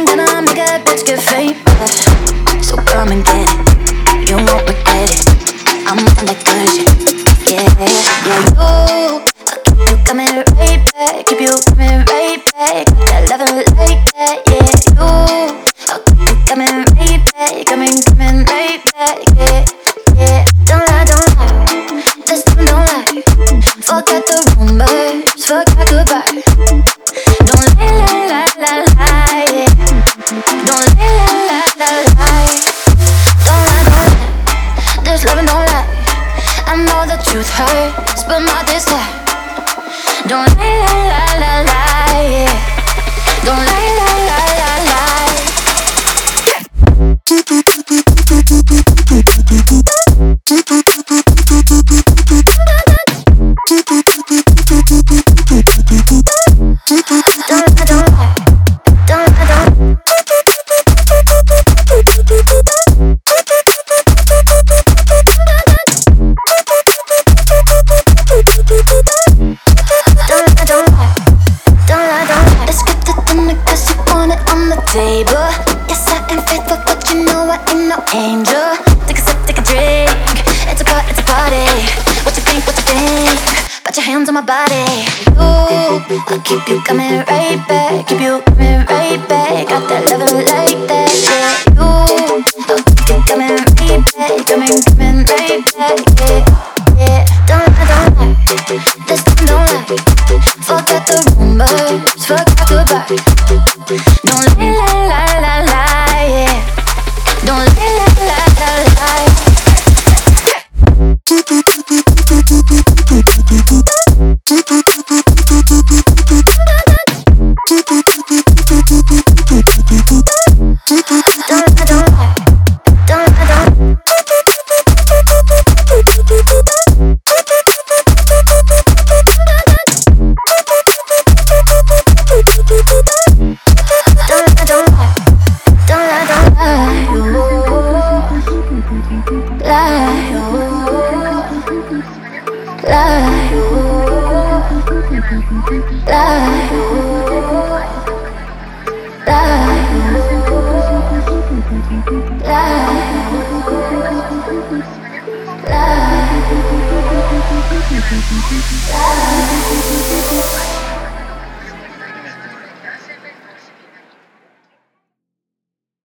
I'm gonna make a bitch get famous. So come and get it, you won't regret it. I'm on that good shit, yeah, yeah. I'll keep you coming right back, keep you coming right back. That loving like that, yeah. I'll keep you coming right back, coming right back, yeah, yeah. Don't lie, this time don't lie. Forget the rumors, forget goodbye. Don't lie, yeah. Don't lie. Don't lie. This loving don't lie. I know the truth hurts, but not this time. Don't lie, yeah. Don't lie. Table. Yes, I am faithful, but you know I ain't no angel. Take a sip, take a drink. It's a party. What you think? Put your hands on my body. Ooh, I'll keep you coming right back. Keep you coming right back. Got that loving like that, yeah. Ooh, I'll keep you coming right back. Coming right back, yeah, yeah. Don't lie. This time don't lie. Forget the rumors, forget goodbye. Don't lie, yeah. Don't lie. Lie.